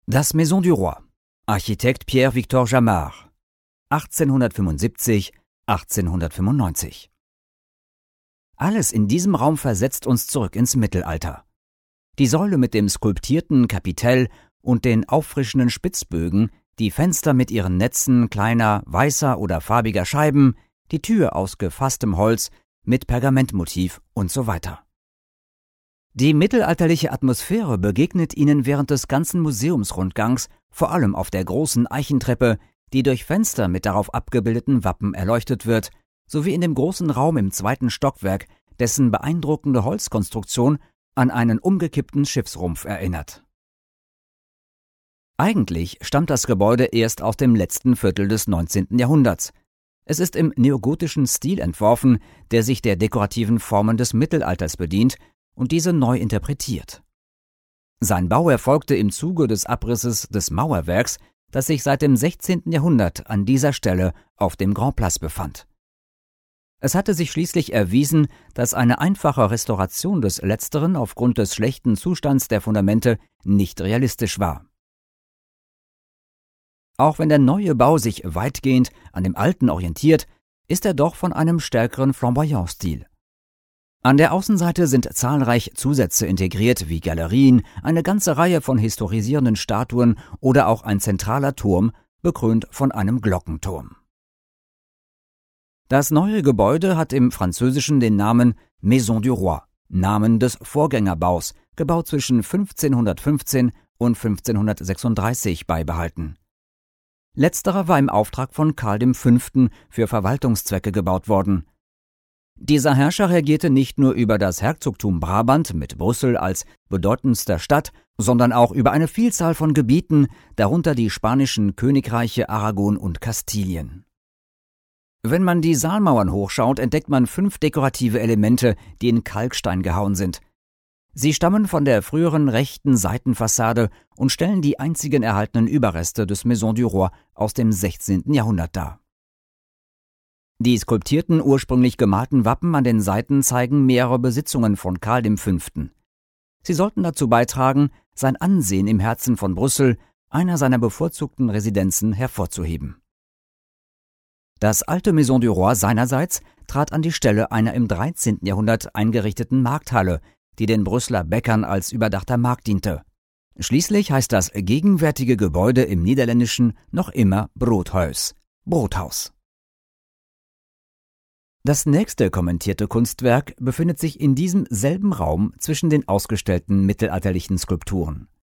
Das Maison du Roi, Architekt Pierre-Victor Jamard, 1875, 1895. Alles in diesem Raum versetzt uns zurück ins Mittelalter. Die Säule mit dem skulptierten Kapitell und den auffrischenden Spitzbögen, die Fenster mit ihren Netzen kleiner, weißer oder farbiger Scheiben, die Tür aus gefasstem Holz mit Pergamentmotiv und so weiter. Die mittelalterliche Atmosphäre begegnet Ihnen während des ganzen Museumsrundgangs, vor allem auf der großen Eichentreppe, die durch Fenster mit darauf abgebildeten Wappen erleuchtet wird, sowie in dem großen Raum im 2. Stockwerk, dessen beeindruckende Holzkonstruktion an einen umgekippten Schiffsrumpf erinnert. Eigentlich stammt das Gebäude erst aus dem letzten Viertel des 19. Jahrhunderts. Es ist im neogotischen Stil entworfen, der sich der dekorativen Formen des Mittelalters bedient und diese neu interpretiert. Sein Bau erfolgte im Zuge des Abrisses des Mauerwerks, das sich seit dem 16. Jahrhundert an dieser Stelle auf dem Grand Place befand. Es hatte sich schließlich erwiesen, dass eine einfache Restauration des Letzteren aufgrund des schlechten Zustands der Fundamente nicht realistisch war. Auch wenn der neue Bau sich weitgehend an dem alten orientiert, ist er doch von einem stärkeren Flamboyant-Stil. An der Außenseite sind zahlreich Zusätze integriert wie Galerien, eine ganze Reihe von historisierenden Statuen oder auch ein zentraler Turm, bekrönt von einem Glockenturm. Das neue Gebäude hat im Französischen den Namen Maison du Roi, Namen des Vorgängerbaus, gebaut zwischen 1515 und 1536 beibehalten. Letzterer war im Auftrag von Karl V. für Verwaltungszwecke gebaut worden. Dieser Herrscher regierte nicht nur über das Herzogtum Brabant mit Brüssel als bedeutendster Stadt, sondern auch über eine Vielzahl von Gebieten, darunter die spanischen Königreiche Aragon und Kastilien. Wenn man die Saalmauern hochschaut, entdeckt man 5 dekorative Elemente, die in Kalkstein gehauen sind. Sie stammen von der früheren rechten Seitenfassade und stellen die einzigen erhaltenen Überreste des Maison du Roi aus dem 16. Jahrhundert dar. Die skulptierten, ursprünglich gemalten Wappen an den Seiten zeigen mehrere Besitzungen von Karl V. Sie sollten dazu beitragen, sein Ansehen im Herzen von Brüssel, einer seiner bevorzugten Residenzen, hervorzuheben. Das alte Maison du Roi seinerseits trat an die Stelle einer im 13. Jahrhundert eingerichteten Markthalle, die den Brüsseler Bäckern als überdachter Markt diente. Schließlich heißt das gegenwärtige Gebäude im Niederländischen noch immer Broodhuis, Brothaus. Das nächste kommentierte Kunstwerk befindet sich in diesem selben Raum zwischen den ausgestellten mittelalterlichen Skulpturen.